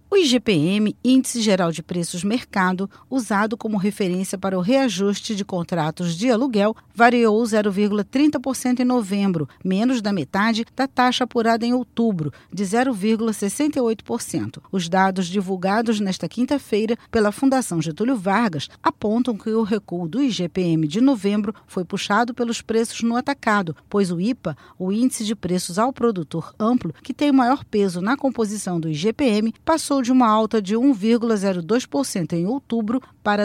O IGPM, Índice Geral de Preços Mercado, usado como referência para o reajuste de contratos de aluguel, variou 0,30% em novembro, menos da metade da taxa apurada em outubro, de 0,68%. Os dados divulgados nesta quinta-feira pela Fundação Getúlio Vargas apontam que o recuo do IGPM de novembro foi puxado pelos preços no atacado, pois o IPA, o Índice de Preços ao Produtor Amplo, que tem o maior peso na composição do IGPM, passou de uma alta de 1,02% em outubro para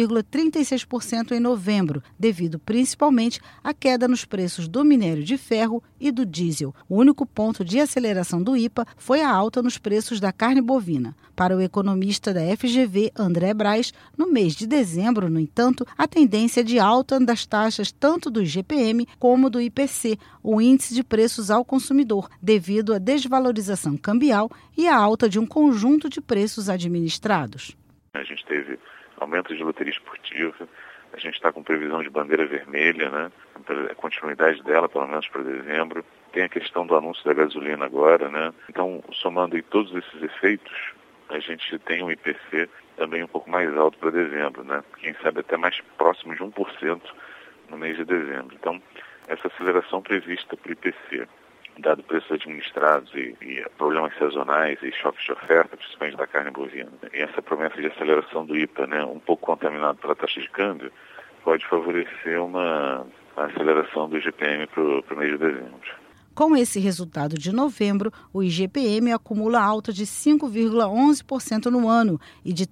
0,36% em novembro, devido principalmente à queda nos preços do minério de ferro e do diesel. O único ponto de aceleração do IPA foi a alta nos preços da carne bovina. Para o economista da FGV, André Braz, no mês de dezembro, no entanto, a tendência é de alta das taxas tanto do IGPM como do IPC, o Índice de Preços ao Consumidor, devido à desvalorização cambial e à alta de um conjunto de preços administrados. A gente teve aumento de loteria esportiva, a gente está com previsão de bandeira vermelha, né? A continuidade dela, pelo menos para dezembro. Tem a questão do anúncio da gasolina agora, né? Então, somando aí todos esses efeitos, a gente tem um IPC também um pouco mais alto para dezembro, né? Quem sabe até mais próximo de 1% no mês de dezembro. Então, essa aceleração prevista para o IPC, dado preços administrados e problemas sazonais e choques de oferta, principalmente da carne bovina. E essa promessa de aceleração do IPA, né, um pouco contaminado pela taxa de câmbio, pode favorecer uma aceleração do IGPM para o mês de dezembro. Com esse resultado de novembro, o IGPM acumula alta de 5,11% no ano e de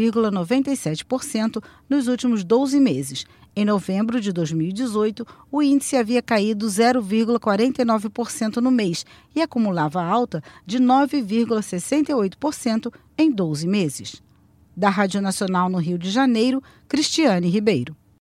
3,97% nos últimos 12 meses. Em novembro de 2018, o índice havia caído 0,49% no mês e acumulava alta de 9,68% em 12 meses. Da Rádio Nacional no Rio de Janeiro, Cristiane Ribeiro.